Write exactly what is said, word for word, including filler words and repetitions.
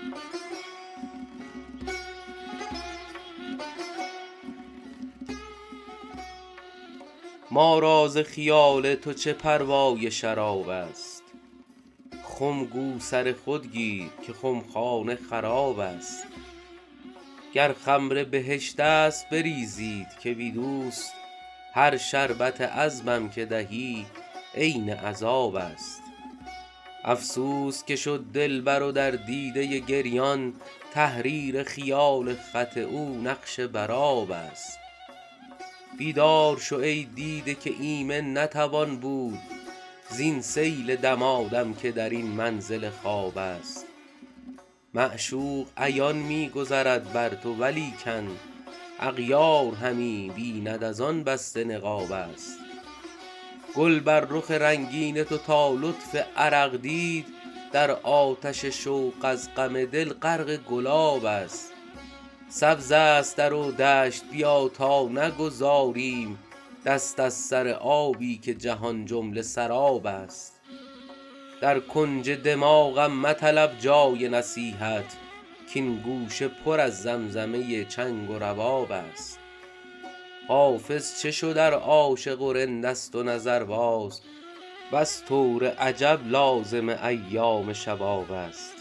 ما را ز خیال تو چه پروای شراب است. خم گو سر خود گیر که خمخانه خراب است. گر خمر بهشت است بریزید که بی دوست هر شربت عذبم که دهی عین عذاب است. افسوس که شد دلبر و در دیده گریان تحریر خیال خط او نقش بر آب است. بیدار شو ای دیده که ایمن نتوان بود زین سیل دمادم که در این منزل خواب است. معشوق عیان می گذرد بر تو ولیکن اغیار همی بیند از آن بسته نقاب است. گل بر رخ رنگین تو تا لطف عرق دید در آتش شوق از غم دل غرق گلاب است. سبز است در و دشت بیا تا نگذاریم دست از سر آبی که جهان جمله سراب است. در کنج دماغم مطلب جای نصیحت کاین گوشه پر از زمزمه چنگ و رباب است. حافظ چه شد ار عاشق و رند است و نظرباز بس طور عجب لازم ایام شباب است.